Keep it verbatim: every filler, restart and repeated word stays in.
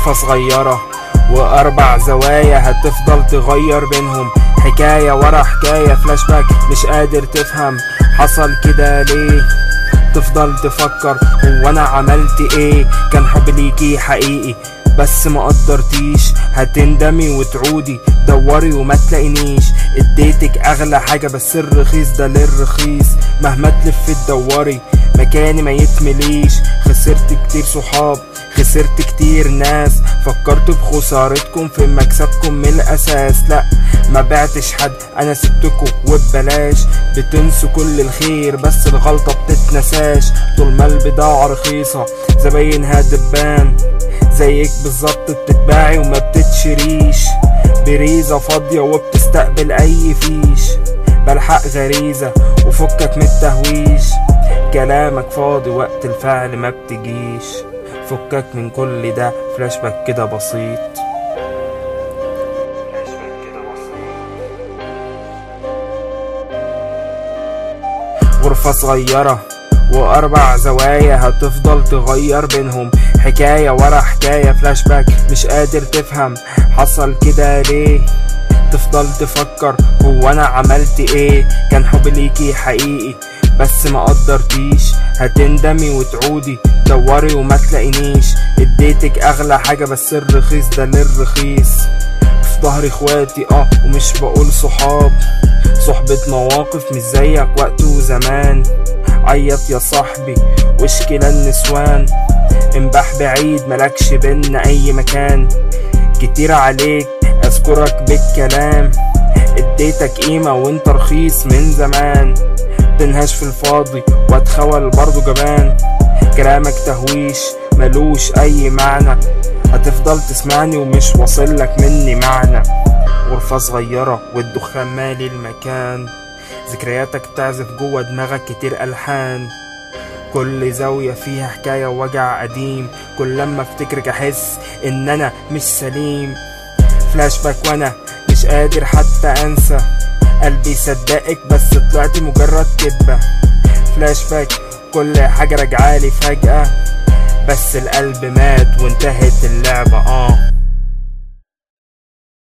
غرفة صغيرة واربع زوايا هتفضل تغير بينهم، حكاية ورا حكاية، فلاش باك مش قادر تفهم حصل كده ليه. تفضل تفكر هو انا عملت ايه، كان حب ليكي حقيقي بس ما قدرتيش، هتندمي وتعودي دوري وما تلاقينيش. اديتك اغلى حاجة بس الرخيص ده للرخيص، مهما تلفي تدوري مكاني ما يتمليش. خسرت كتير صحاب، خسرت كتير ناس، فكرت بخسارتكم في مكسبكم من الاساس. لا ما بعتش حد، انا سبتكم وببلاش، بتنسوا كل الخير بس الغلطة بتتنساش. طول ما البضاعة رخيصة زباينها دبان، زيك بالظبط بتتباعي وما بتتشريش، بريزة فاضية وبتستقبل اي فيش. بلحق غريزة وفكك من التهويش، كلامك فاضي وقت الفعل ما بتجيش. فكك من كل ده، فلاش باك كده بسيط. غرفة صغيرة واربع زوايا هتفضل تغير بينهم، حكاية ورا حكاية، فلاش باك مش قادر تفهم حصل كده ليه. تفضل تفكر هو انا عملت ايه، كان حب ليكي حقيقي بس ما قدرتيش، هتندمي وتعودي دوري وما تلاقينيش. اديتك اغلى حاجة بس الرخيص ده للرخيص، في ظهري اخواتي اه ومش بقول صحاب، صحبة مواقف مش زيك وقت وزمان. عيط يا صاحبي واشكي للنسوان، انبح بعيد ملكش بينا اي مكان. كتير عليك اذكرك بالكلام، اديتك قيمة وانت رخيص من زمان. تنهش في الفاضي واتخول برضو جبان، كلامك تهويش ملوش اي معنى، هتفضل تسمعني ومش واصلك مني معنى. غرفة صغيرة والدخان مالي المكان، ذكرياتك تعزف جوه دماغك كتير ألحان، كل زاوية فيها حكاية ووجع قديم، كل لما افتكرك احس ان انا مش سليم. فلاش باك وانا مش قادر حتى انسى، قلبي صدقك بس طلعت مجرد كدبة. فلاش باك كل حاجة رجعالي فجأة، بس القلب مات وانتهت اللعبة اه